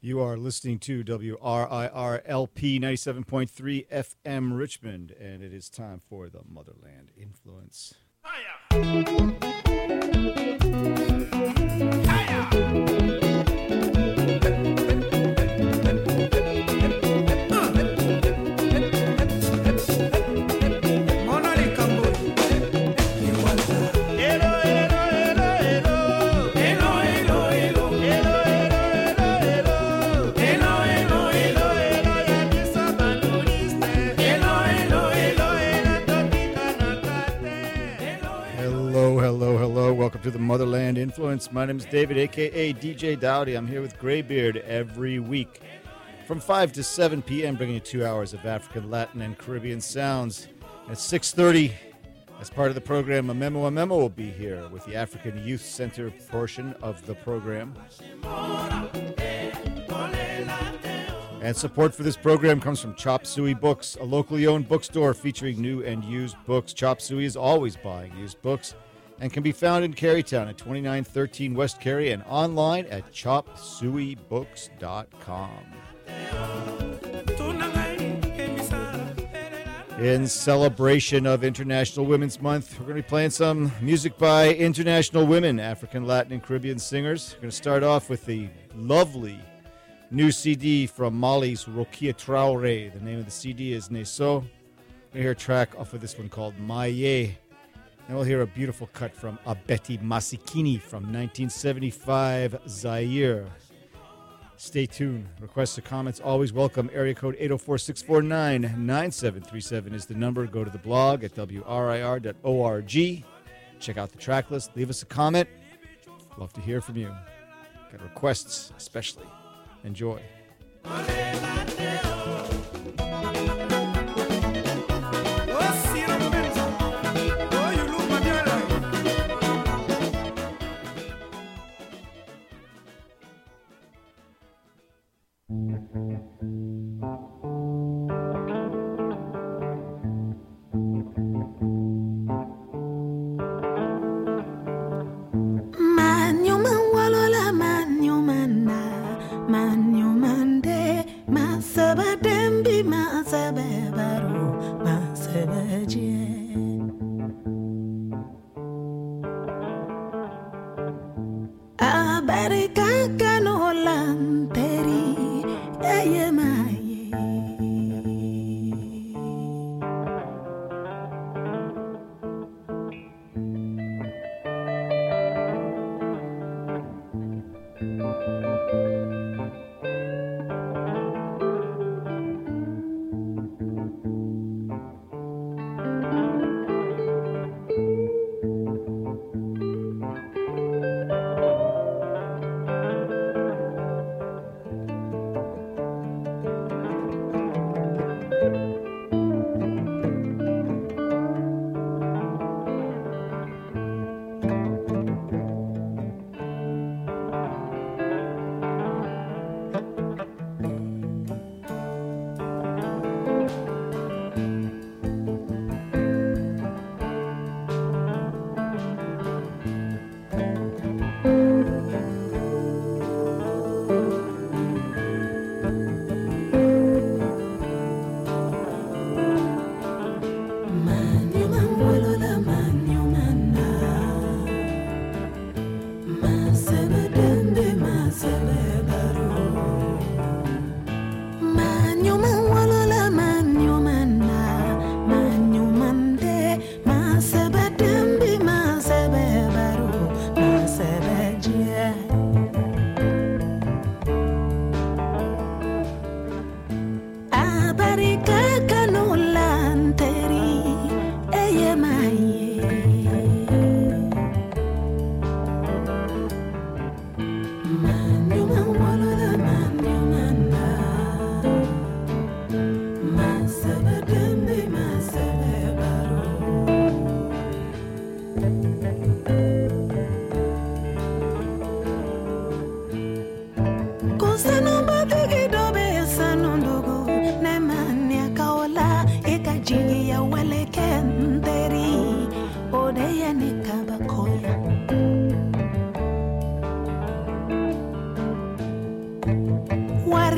You are listening to WRIR-LP 97.3 FM Richmond, and it is time for the Motherland Influence. Welcome to the Motherland Influence. My name is David, a.k.a. DJ Dowdy. I'm here with Graybeard every week from 5 to 7 p.m., bringing you 2 hours of African, Latin, and Caribbean sounds. At 6:30, as part of the program, Amemo will be here with the African Youth Center portion of the program. And support for this program comes from Chop Suey Books, a locally owned bookstore featuring new and used books. Chop Suey is always buying used books and can be found in Carytown at 2913 West Cary and online at chopsueybooks.com. In celebration of International Women's Month, we're going to be playing some music by international women, African, Latin, and Caribbean singers. We're going to start off with the lovely new CD from Mali's Rokia Traore. The name of the CD is Neso. We're going to hear a track off of this one called Maye. And we'll hear a beautiful cut from Abeti Masikini from 1975, Zaire. Stay tuned. Requests or comments always welcome. Area code 804-649-9737 is the number. Go to the blog at wrir.org. Check out the track list. Leave us a comment. Love to hear from you. Got requests especially. Enjoy.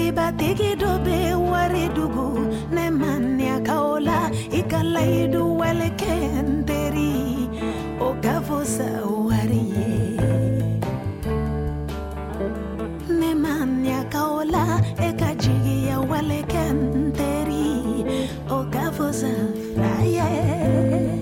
batigi dobe wari dugu ne mania kaola ikalaidu wale kenderi o gavosa wariye ne mania kaola ekajigi ya wale kenderi o gavosa fraye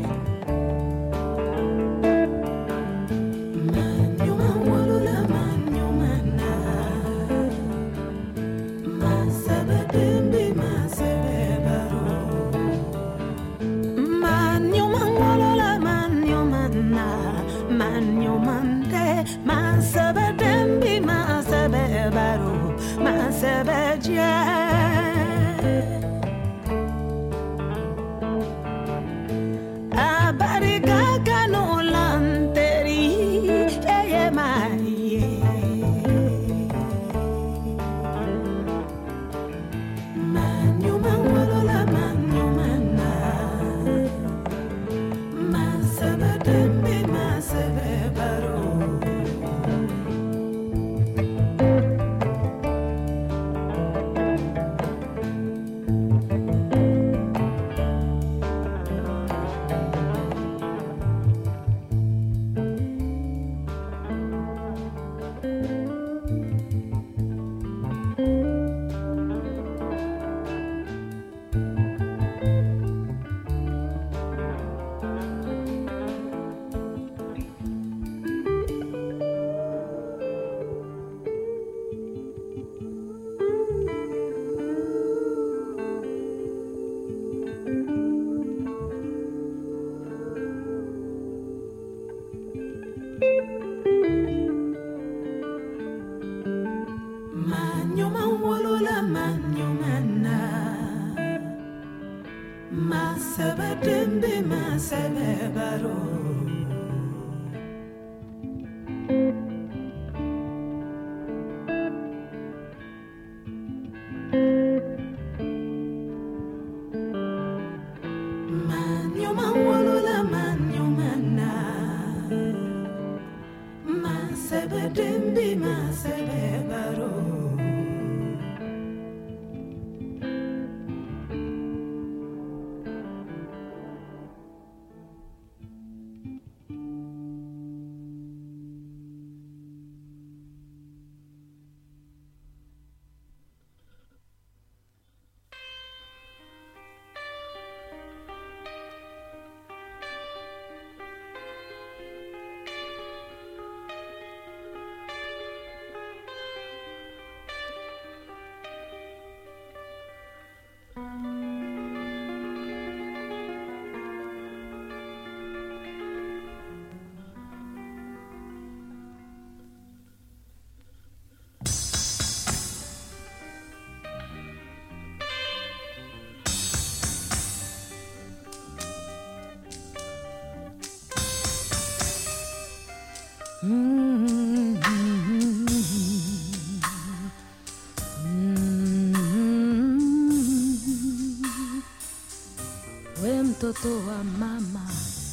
Mtoto wa mama,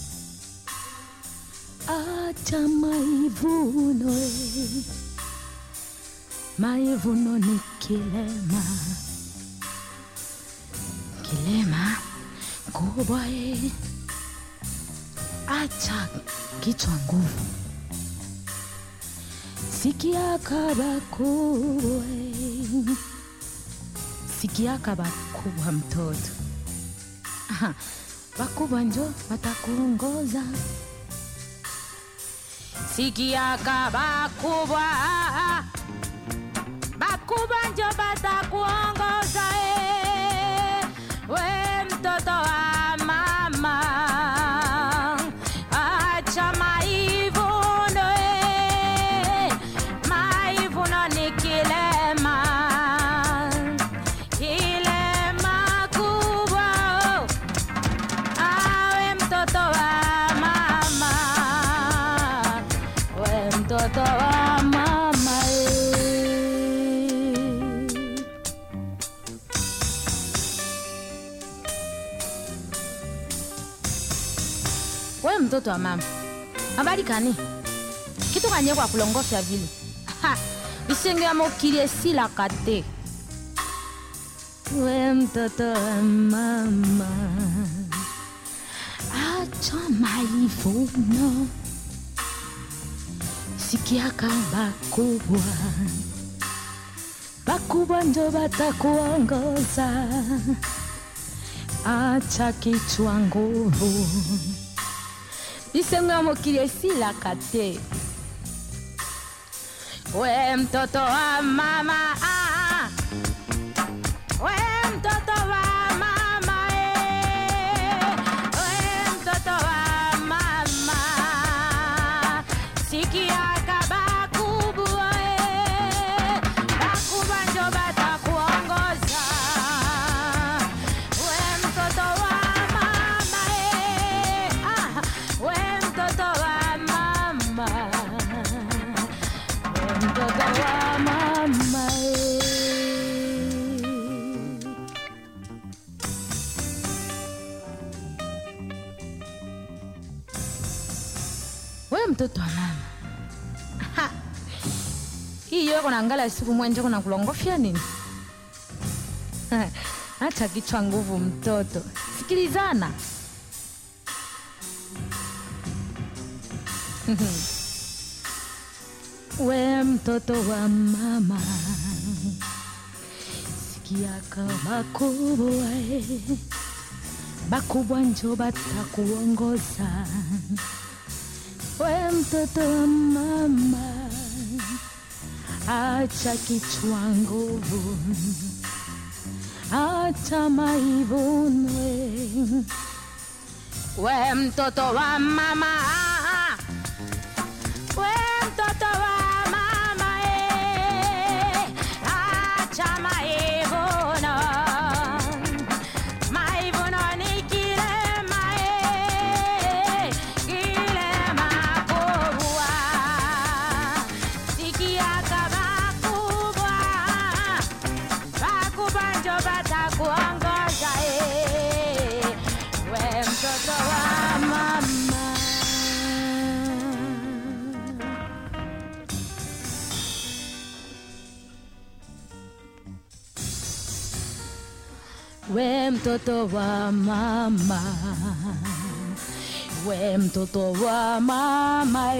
acha maivuno, maivuno ni kilema, kilema kubwa, acha kichwa nguvu, sikia kaba kubwa, sikia kaba kubwa mtoto. Bakubwa njo watakuongoza, sikia kaba kubwa, bakubwa njo watakuongoza, we mtoto wa mama, acha maivuno, maivuno ni kilema, kilema kubwa. Mtoto wa mama, we mtoto wa mama, we mtoto wa mama, habari kani? Kitu kanye kwa kulongosha vile. Isenge ya mokili esila kate. we mtoto wa mama, acha majivuno, sikia kama kubwa, bakubwa ndo batakuongoza, acha kichwa nguvu, bisenga mokile sila kate, we mtoto wa mama, we mtoto wa mama, we mtoto wa mama, sikia kaba kubwa, bakubwa njo batakuongoza, we mtoto wa mama, we mtoto wa mama, we mtoto wa mama. We mtoto wa mama. Hiyo kuna ngala siku mwenje kuna kulongofia nini? Acha kichwa nguvu mtoto. Sikilizana. We mtoto wa mama, sikia kama kubwa, bakubwa njo batakuongoza. We mtoto wa mama, acha kichwa nguvu, acha maivunwe. We mtoto wa mama, we mtoto wa mama, acha maivuno, maivuno ni kilema, kilema kubwa, sikia kama kubwa, bakubwa njo batakuongoza, we mtoto wa mama. We mtoto wa mama, we mtoto wa mama,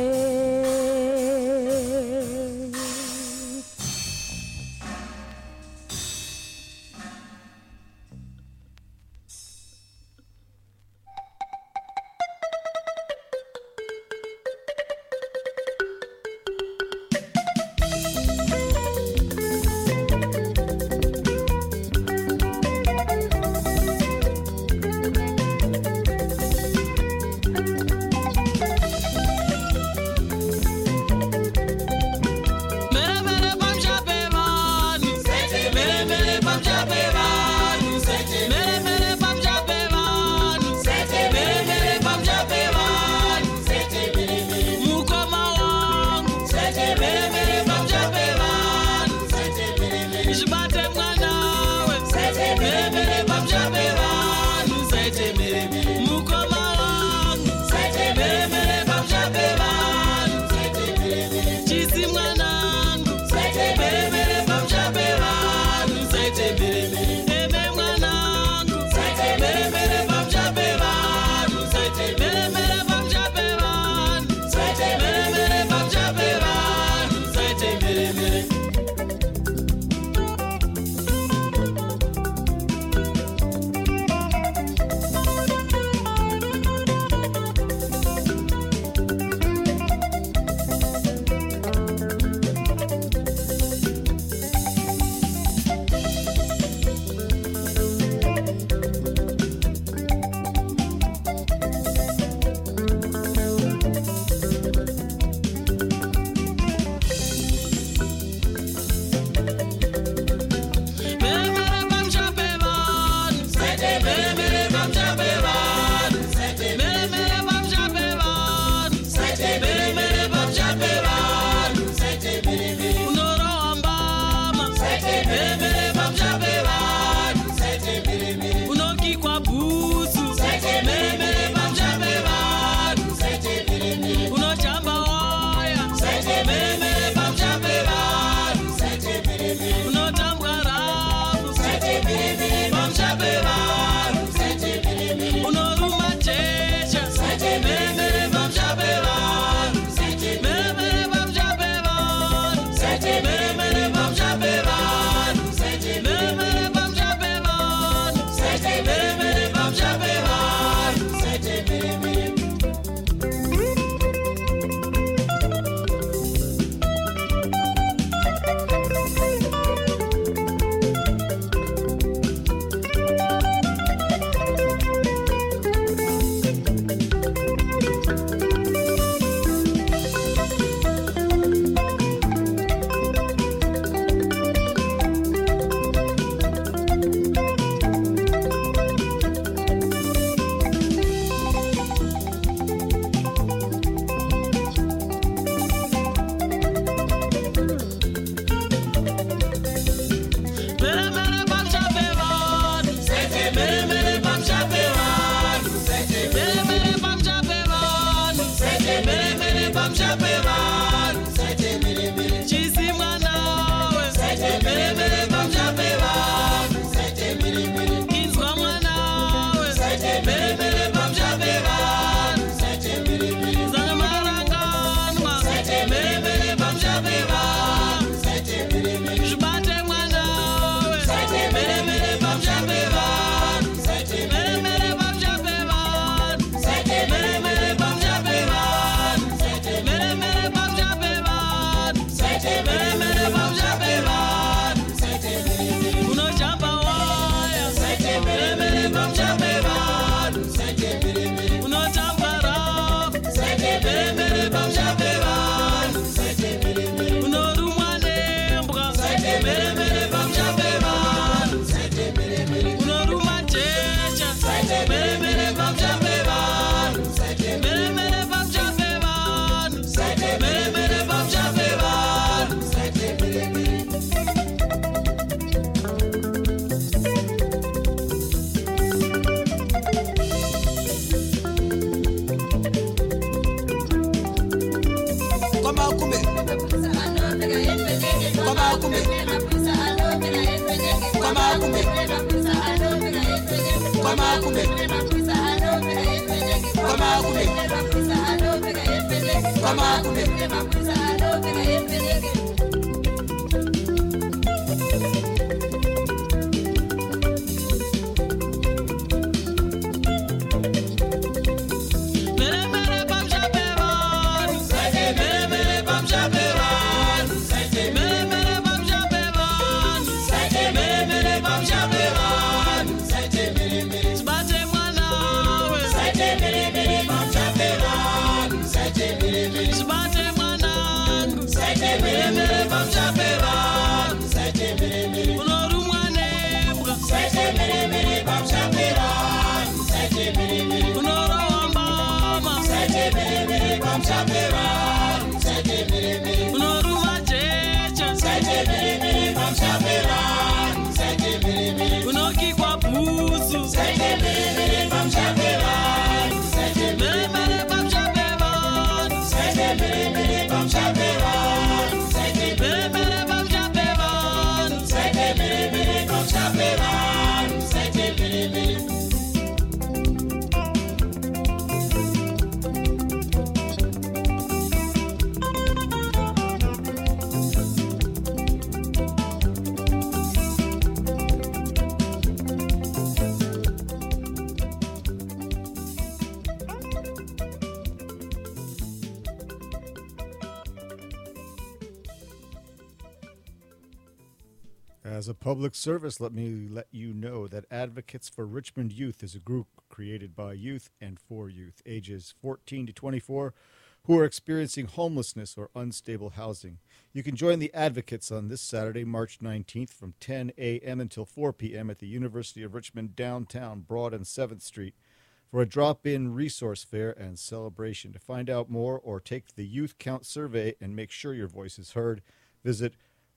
As a public service, let me let you know that Advocates for Richmond Youth is a group created by youth and for youth, ages 14 to 24, who are experiencing homelessness or unstable housing. You can join the Advocates on this Saturday, March 19th from 10 a.m. until 4 p.m. at the University of Richmond downtown, Broad and 7th Street, for a drop-in resource fair and celebration. To find out more or take the Youth Count survey and make sure your voice is heard, visit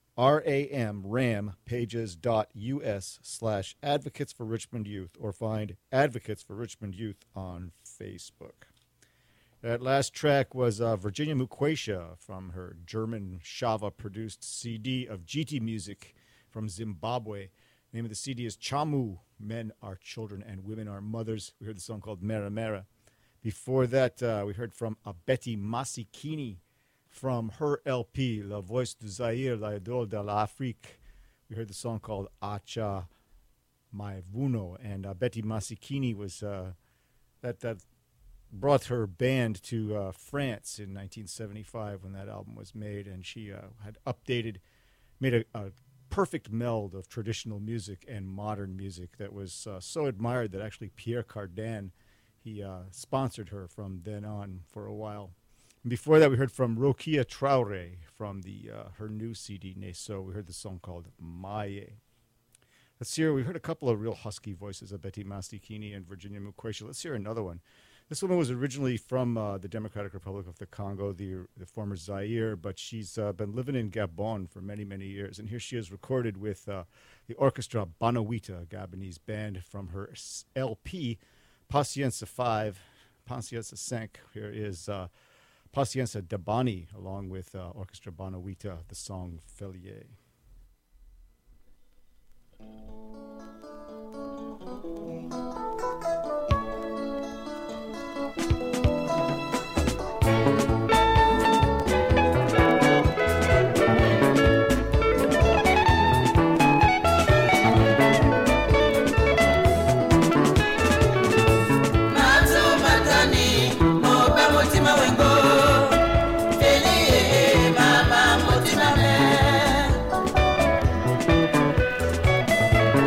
rampages.us/Advocates for Richmond Youth or find Advocates for Richmond Youth on Facebook. That last track was Virginia Mukwesha from her German Shava-produced CD of GT music from Zimbabwe. The name of the CD is Chamu, Men Are Children and Women Are Mothers. We heard the song called Mera Mera. Before that, we heard from Abeti Masikini from her LP, La Voix du Zaire, La Idole de l'Afrique. We heard the song called Acha Maivuno, and Betty Masikini was that brought her band to France in 1975 when that album was made, and she had made a perfect meld of traditional music and modern music that was so admired that actually Pierre Cardin, he sponsored her from then on for a while. Before that, we heard from Rokia Traore from her new CD, Neso. We heard the song called Maye. Let's hear, we heard a couple of real husky voices of Betty Masikini and Virginia Mukwesha. Let's hear another one. This woman was originally from the Democratic Republic of the Congo, the former Zaire, but she's been living in Gabon for many, many years. And here she is recorded with the orchestra Banawita, a Gabonese band, from her LP, Pacienza 5, Pacienza 5. Here is Pacienza Dabani, along with Orchestra Banawita, the song Felier. Mama,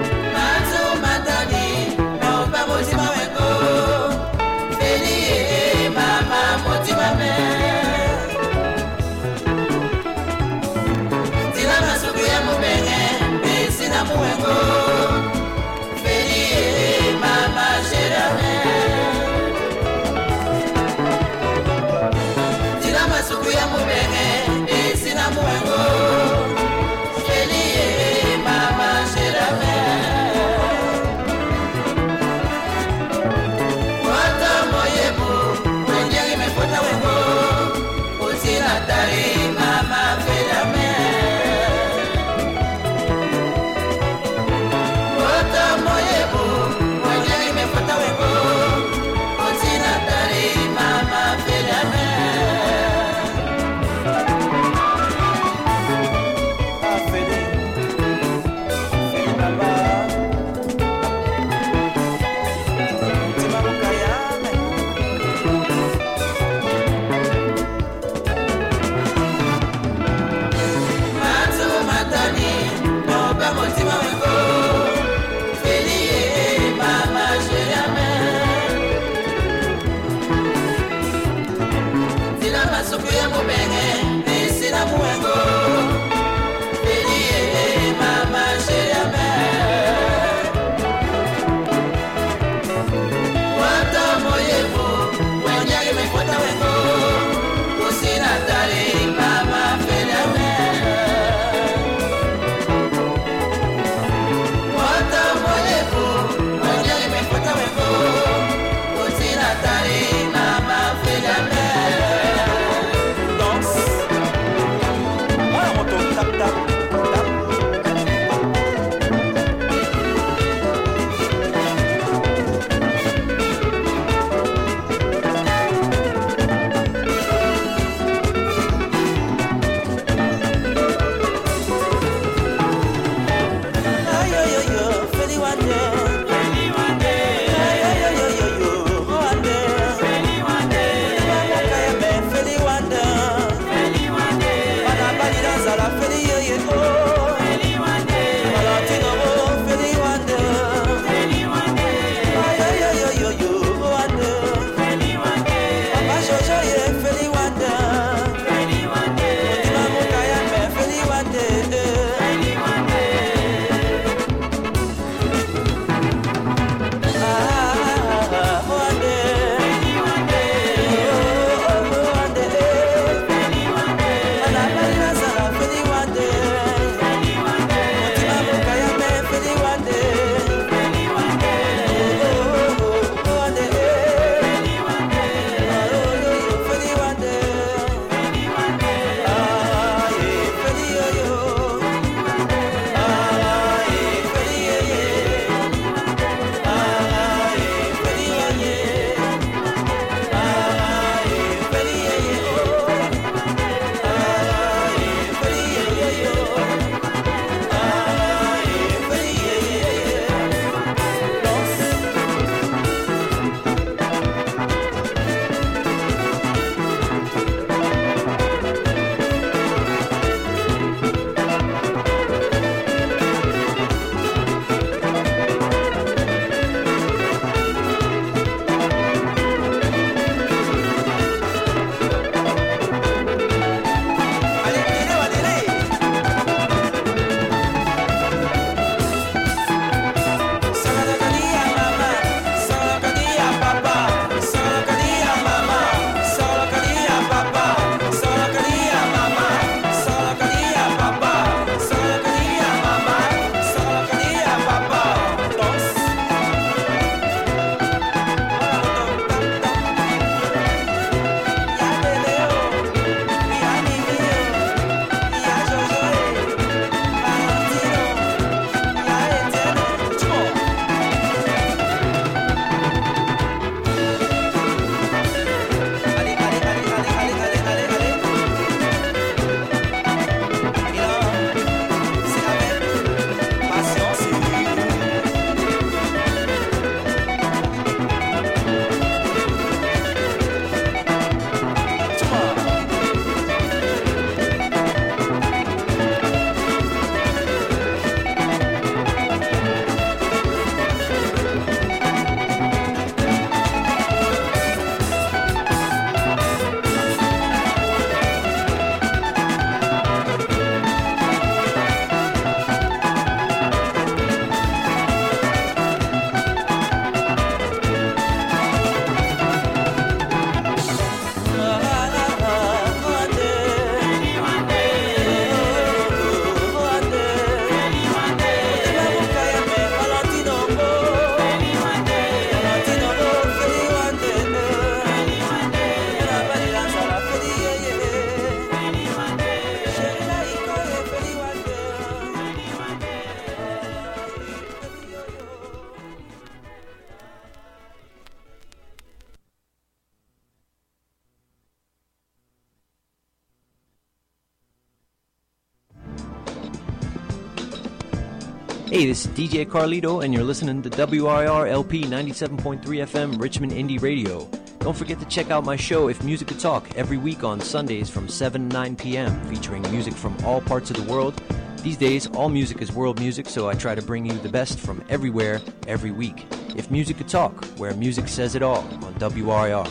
Hey, this is DJ Carlito, and you're listening to WIR LP 97.3 FM Richmond Indie Radio. Don't forget to check out my show, If Music Could Talk, every week on Sundays from 7 to 9 p.m., featuring music from all parts of the world. These days, all music is world music, so I try to bring you the best from everywhere, every week. If Music Could Talk, where music says it all, on WRIR.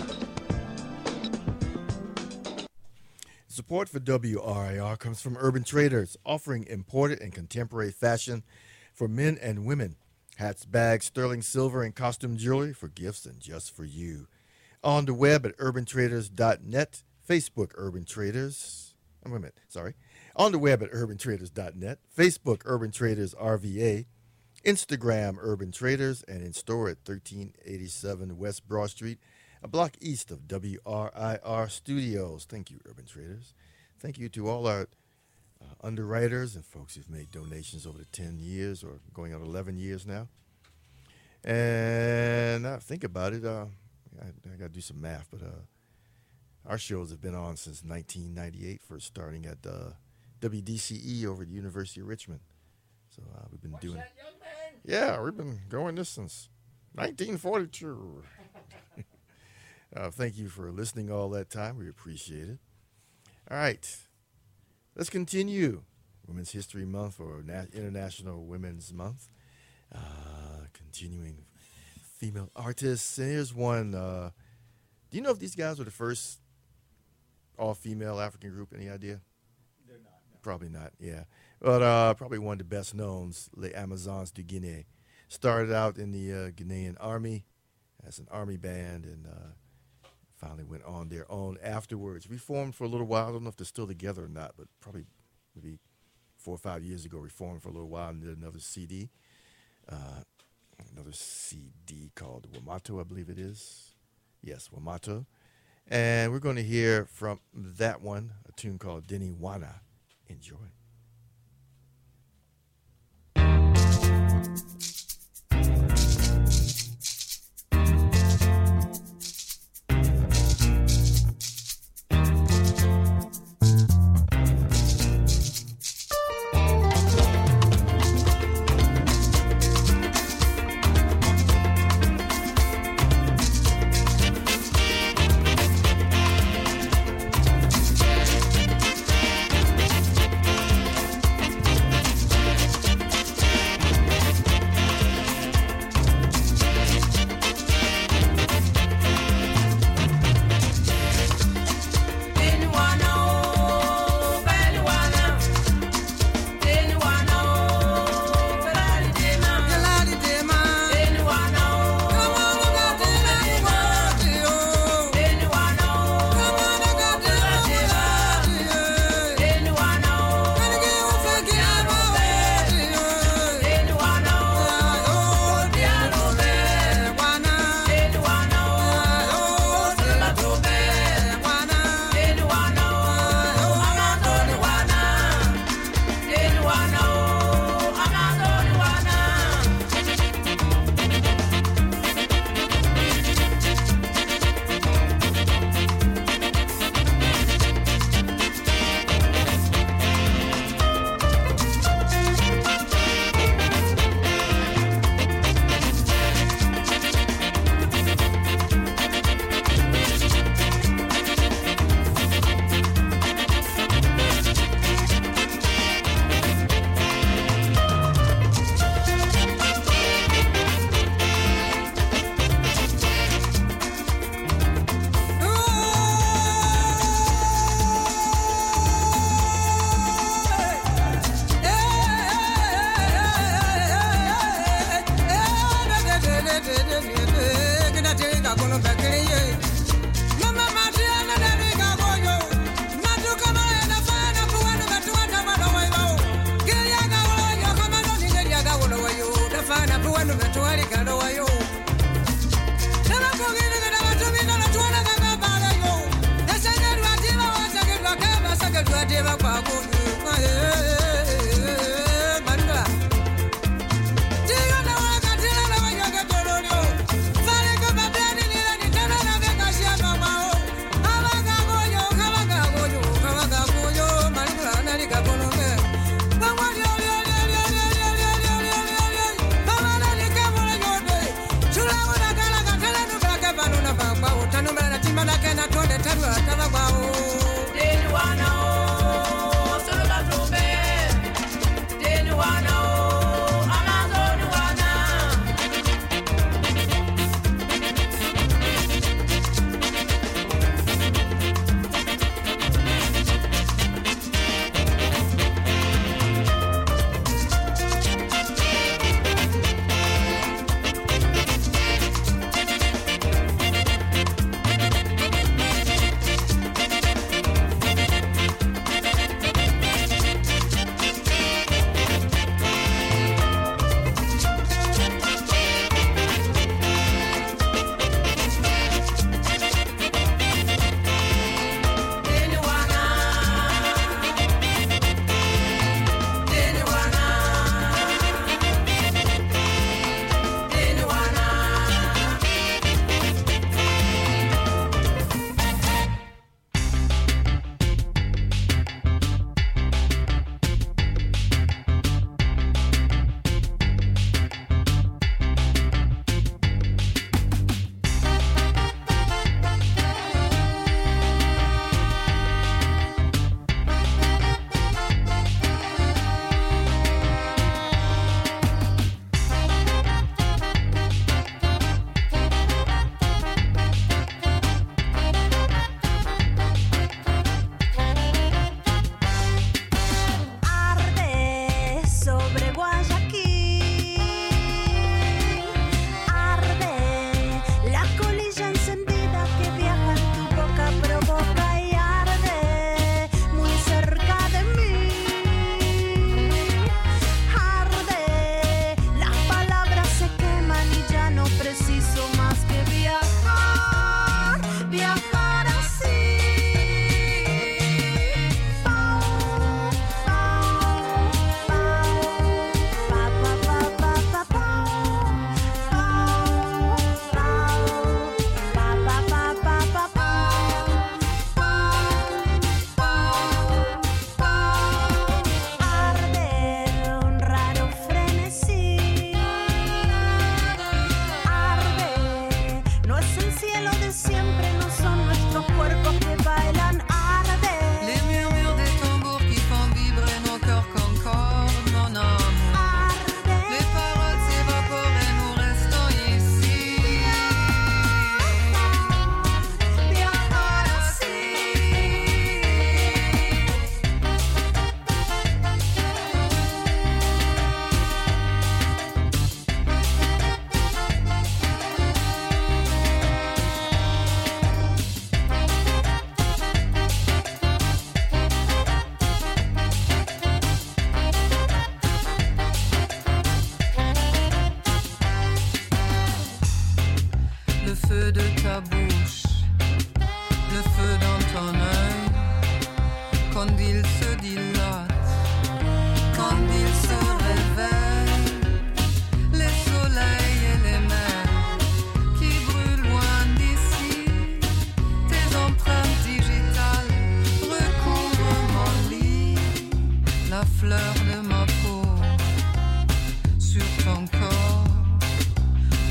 Support for WRIR comes from Urban Traders, offering imported and contemporary fashion for men and women. Hats, bags, sterling silver, and costume jewelry for gifts and just for you. On the web at urbantraders.net, Facebook Urban Traders. On the web at urbantraders.net, Facebook Urban Traders RVA, Instagram Urban Traders, and in store at 1387 West Broad Street, a block east of WRIR Studios. Thank you, Urban Traders. Thank you to all our underwriters and folks who've made donations over the 10 years or going on 11 years now. And now think about it, I got to do some math, but our shows have been on since 1998, first starting at WDCE over at the University of Richmond. So we've been doing that, young man? Yeah, we've been going this since 1942. Thank you for listening all that time. We appreciate it. All right. Let's continue Women's History Month or International Women's Month. Continuing female artists. And here's one. Do you know if these guys were the first all-female African group? Any idea? They're not. No. Probably not, yeah. But probably one of the best knowns, Les Amazons du Guinée. Started out in the Ghanaian army as an army band and finally went on their own afterwards. Reformed for a little while. I don't know if they're still together or not, but probably maybe 4 or 5 years ago, reformed for a little while and did another CD. Another CD called Wamato, I believe it is. Yes, Wamato. And we're going to hear from that one, a tune called Deni Wana. Enjoy.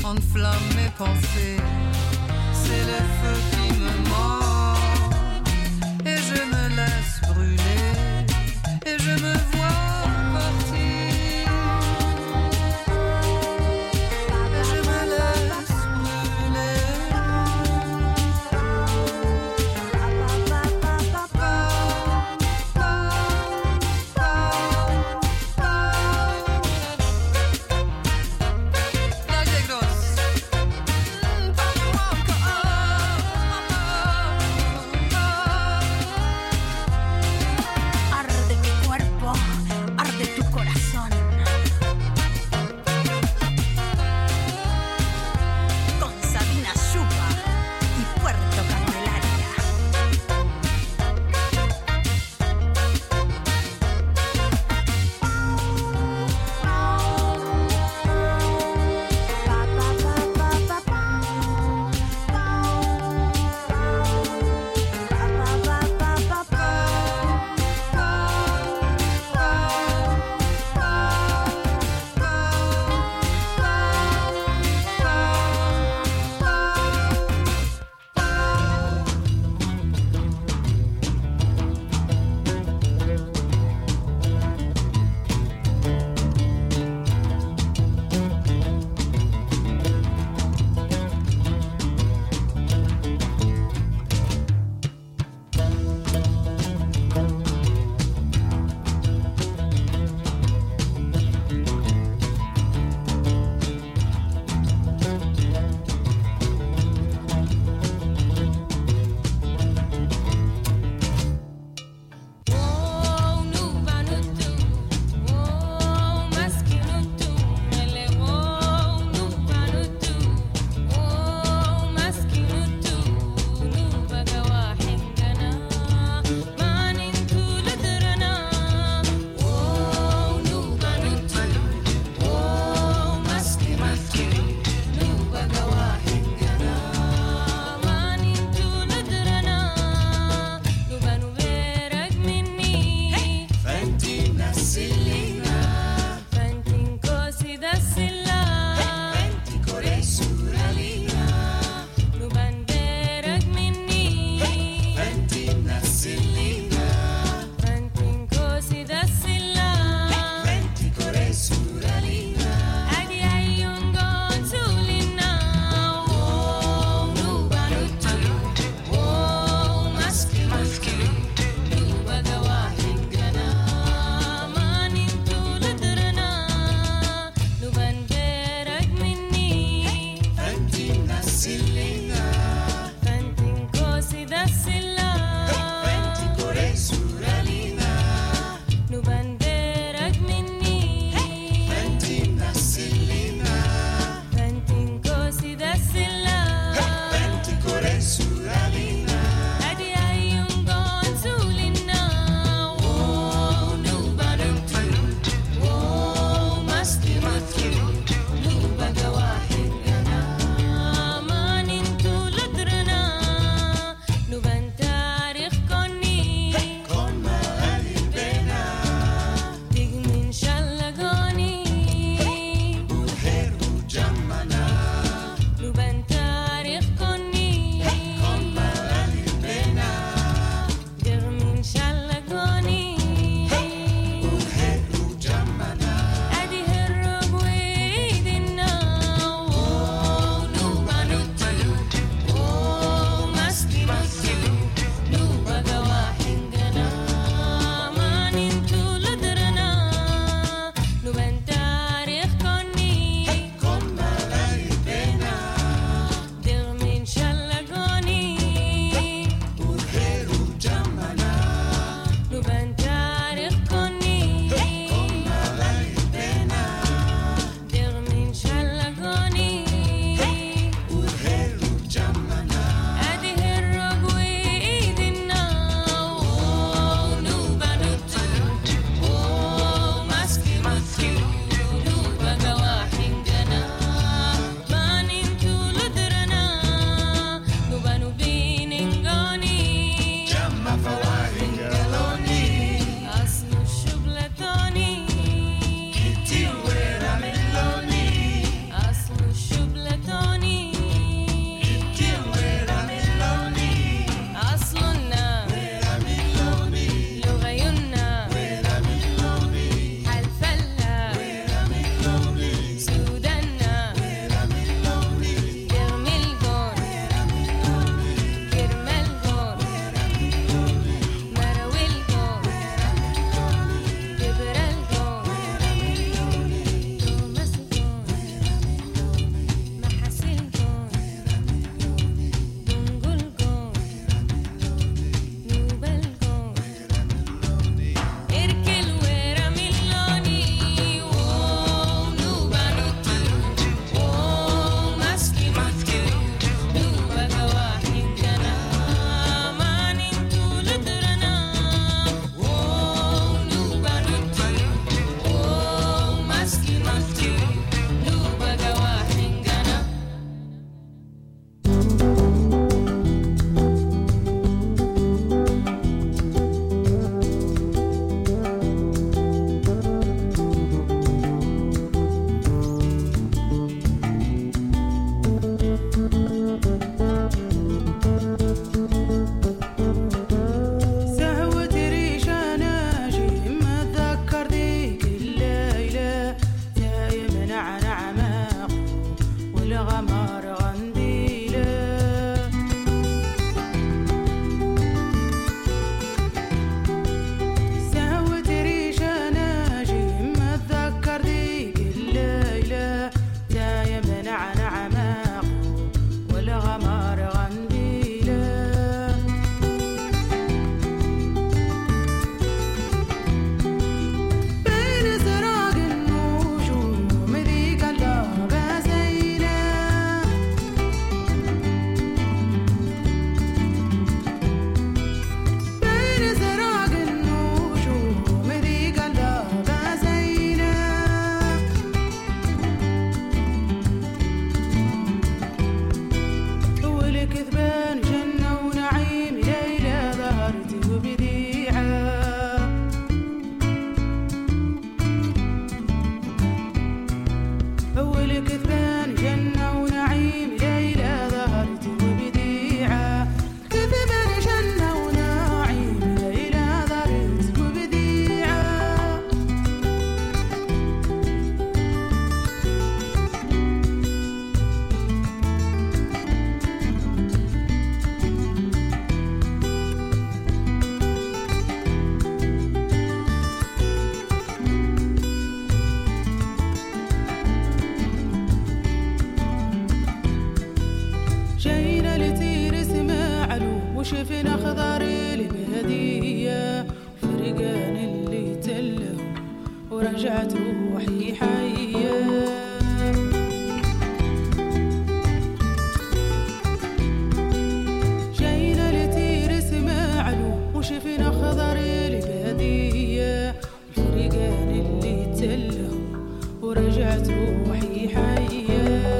enflamme mes pensées. C'est le feu qui me mord et je me laisse brûler et je me vois partir et je me laisse brûler. والكثبان جنة ونعيم ليلة ظهرت وبديعة كثبان جنة ونعيم ليلة ظهرت وبديعة جينا لتيرس معلو وشفنا خضار البهدية فرقان اللي تله ورجعت روحي حية جينا لتيرس معلو وشفنا خضار البهدية فرقان اللي تله ورجعت روحي حية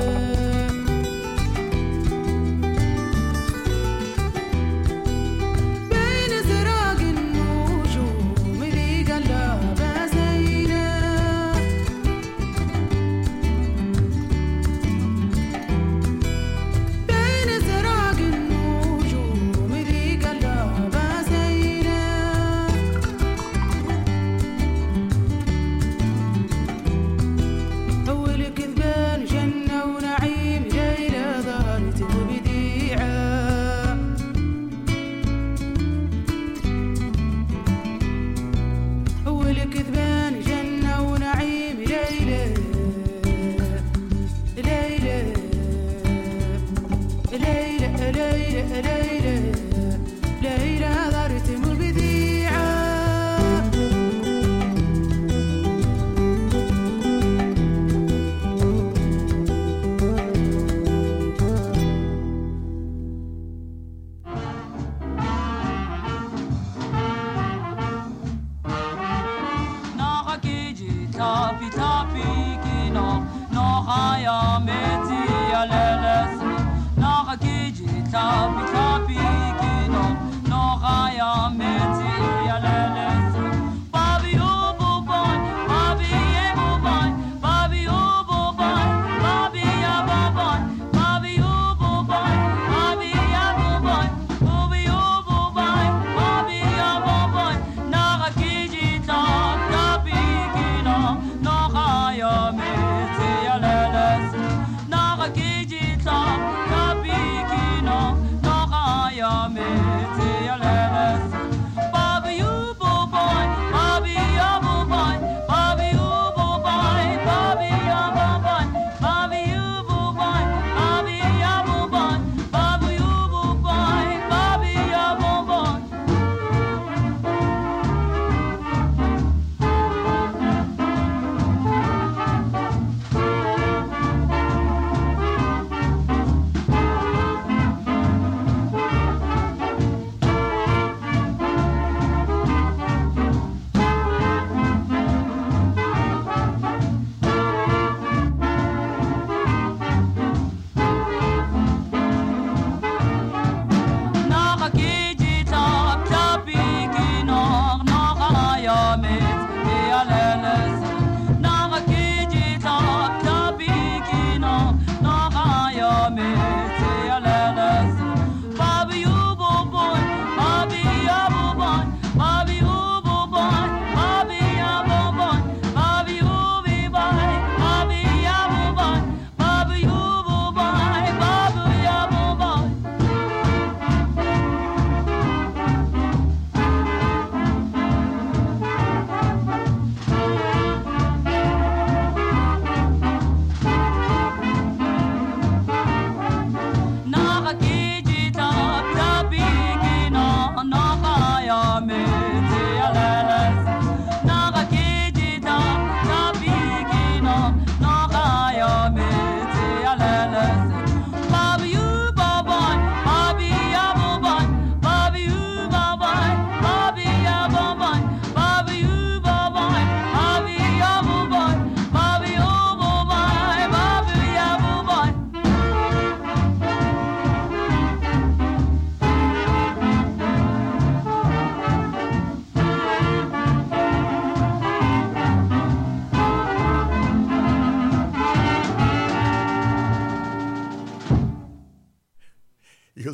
No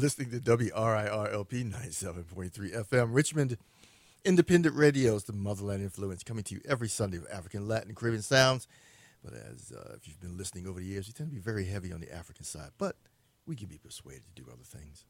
listening to WRIR-LP 97.3 FM, Richmond Independent Radio's The Motherland Influence, coming to you every Sunday with African, Latin, Caribbean sounds. But as if you've been listening over the years, we tend to be very heavy on the African side, but we can be persuaded to do other things.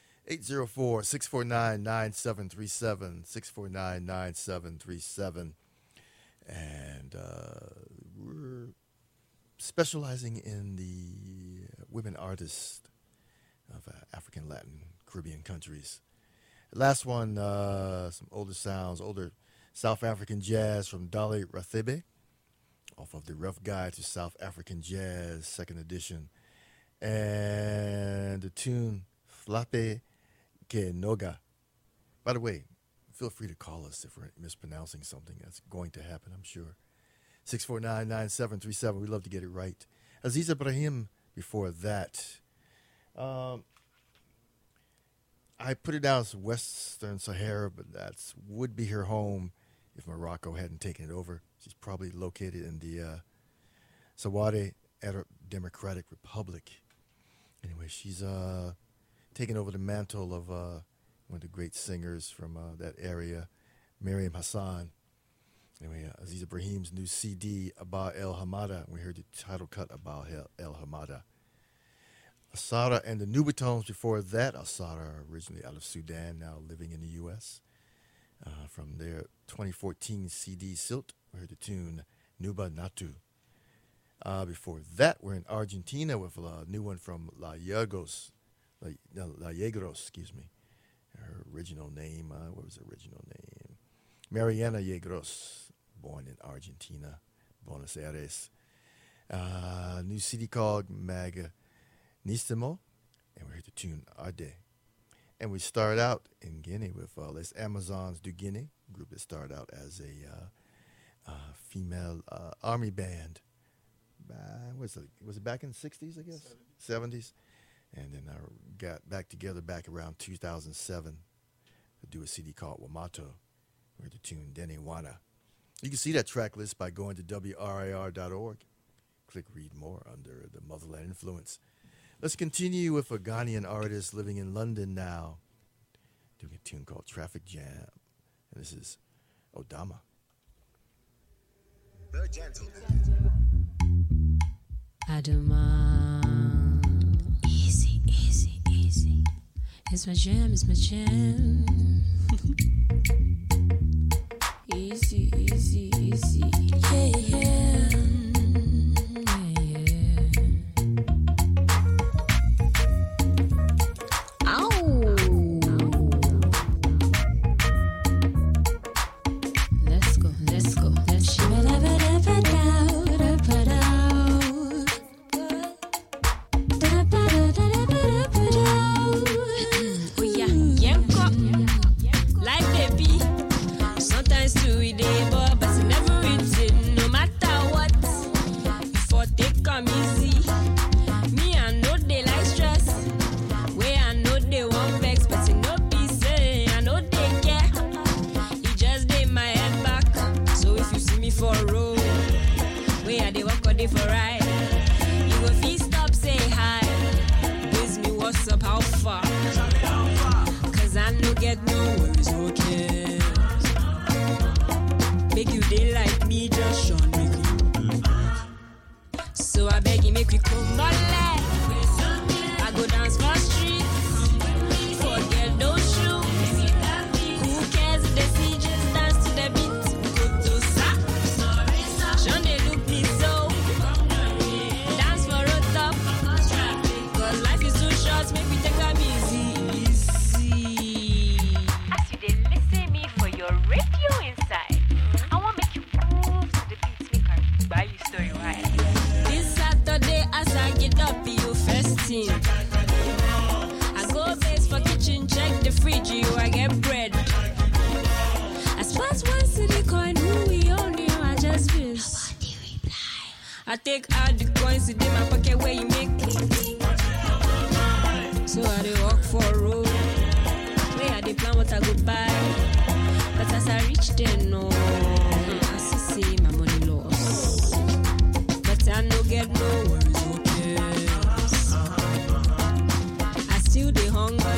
804-649-9737, 649-9737. And we're specializing in the women artists of African, Latin, Caribbean countries. Last one, some older sounds, older South African jazz from Dali Rathebe, off of the Rough Guide to South African Jazz, second edition. And the tune Flape Ke Noga. By the way, feel free to call us if we're mispronouncing something. That's going to happen, I'm sure. 649-9737. We'd love to get it right. Aziz Ibrahim before that. I put it down as Western Sahara, but that would be her home if Morocco hadn't taken it over. She's probably located in the Sawade Arab Democratic Republic. Anyway, she's taken over the mantle of one of the great singers from that area, Miriam Hassan. Anyway, Aziz Ibrahim's new CD, Abba El Hamada. We heard the title cut, Abba El Hamada. Asara and the Nubatones before that. Asara, originally out of Sudan, now living in the U.S. From their 2014 CD, Silt, we heard the tune, Nuba Natu. Before that, we're in Argentina with a new one from La Yegros, excuse me. Her original name, what was her original name? Mariana Yegros, born in Argentina, Buenos Aires. New CD called Magnissimo, and we heard the tune Ade. And we start out in Guinea with Les Amazons du Guinea, a group that started out as a female army band. Was it back in the 60s, I guess? 70s. And then I got back together back around 2007 to do a CD called Wamato, where the tune Dene Wana. You can see that track list by going to WRIR.org. Click Read More under the Motherland Influence. Let's continue with a Ghanaian artist living in London now, doing a tune called Traffic Jam. And this is Odama. The Gentle. Adama. Easy, easy, easy. It's my jam, it's my jam. Easy, easy, easy. Yeah, yeah. I take out the coins in my pocket where you make it. So I dey walk for a road where I dey plan what I go buy. But as I reach there, no, I see my money lost. But I no get no worries, okay. I still dey hunger.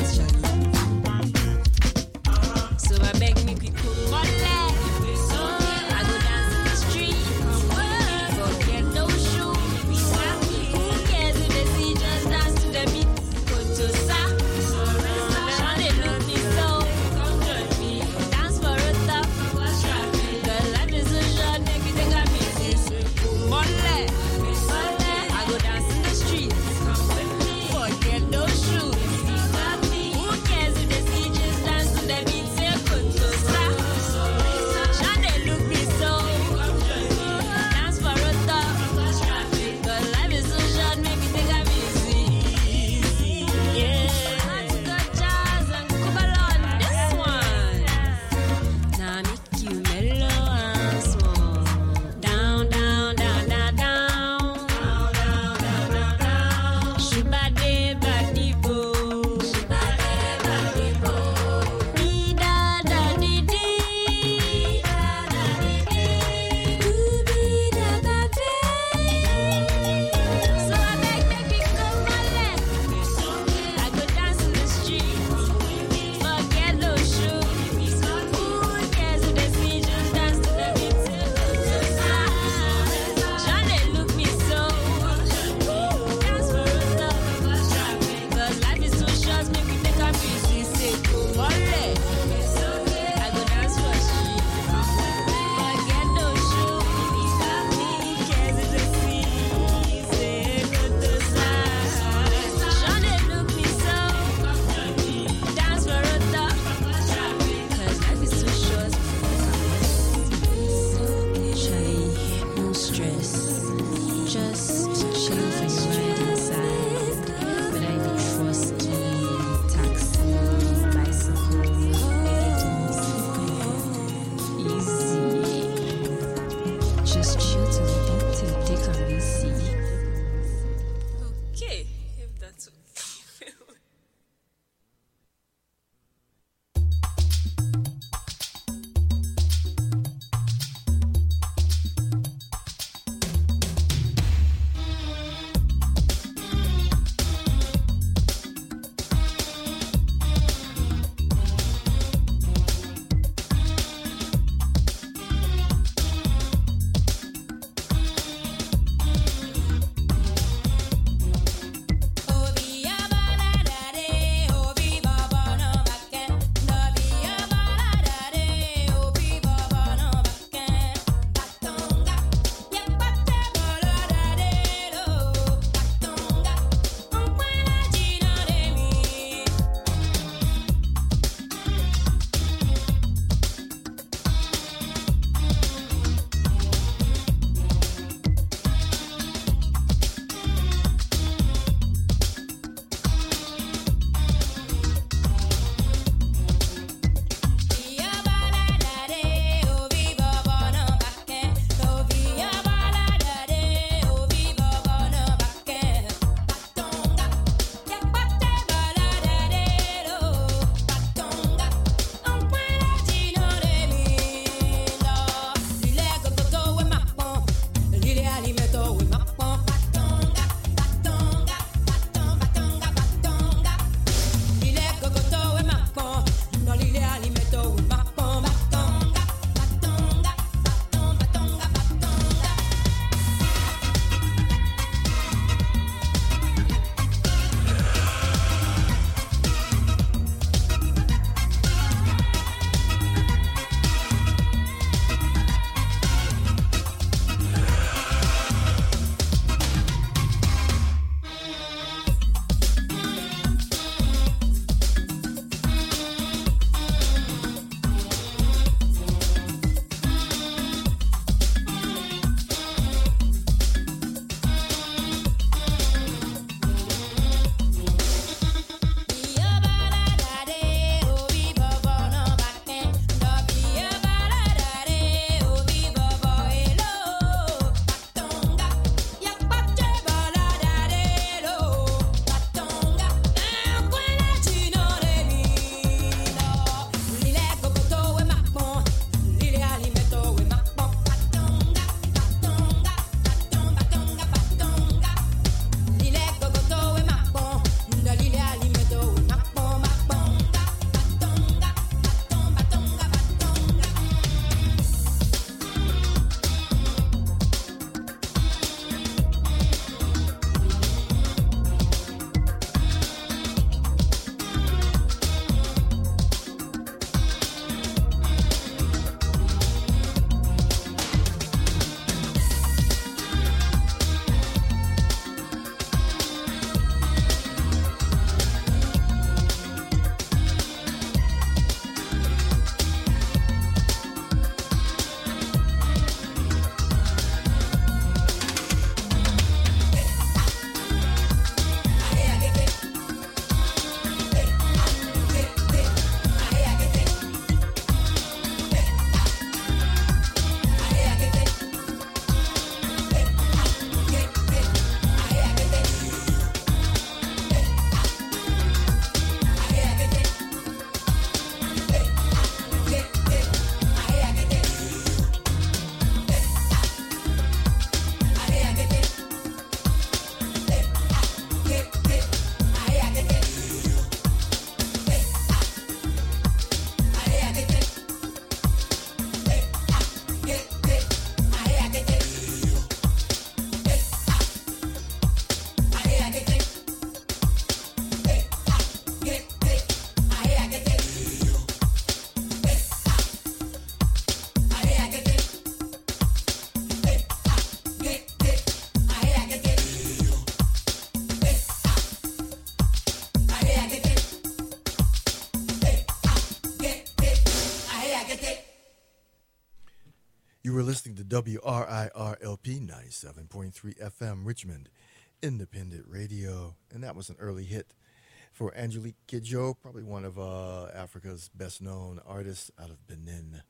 were listening to WRIRLP 97.3 FM Richmond Independent Radio, and that was an early hit for Angelique Kidjo, probably one of Africa's best-known artists out of Benin.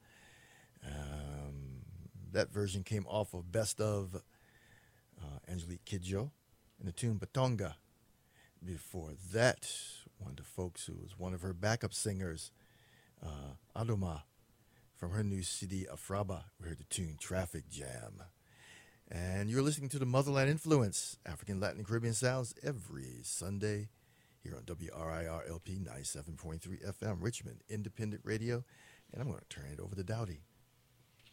That version came off of Best of Angelique Kidjo and the tune Batonga. Before that, one of the folks who was one of her backup singers, Adoma, from her new CD, Afraba. We heard the tune Traffic Jam. And you're listening to the Motherland Influence, African, Latin, and Caribbean sounds every Sunday here on WRIRLP 97.3 FM, Richmond Independent Radio. And I'm going to turn it over to Dowdy.